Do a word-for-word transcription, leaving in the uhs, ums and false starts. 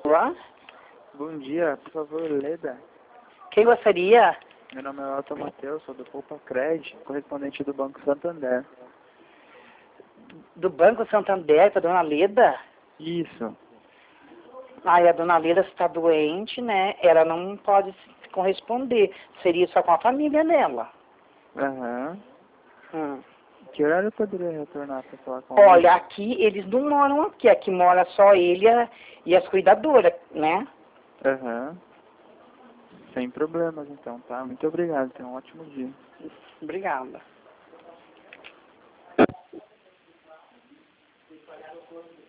Olá? Bom dia, por favor, Leda. Quem gostaria? Meu nome é Otto Matheus, sou do Poupa Cred, correspondente do Banco Santander. Do Banco Santander, para dona Leda? Isso. Ah, e a dona Leda está doente, né? Ela não pode se corresponder. Seria só com a família dela. Aham. Hum. Que horário eu poderia retornar para falar com ela? Olha, aqui eles não moram aqui. Aqui mora só ele e, a, e as cuidadoras, né? Aham. Sem problemas, então, tá? Muito obrigado, tenha um ótimo dia. Obrigada.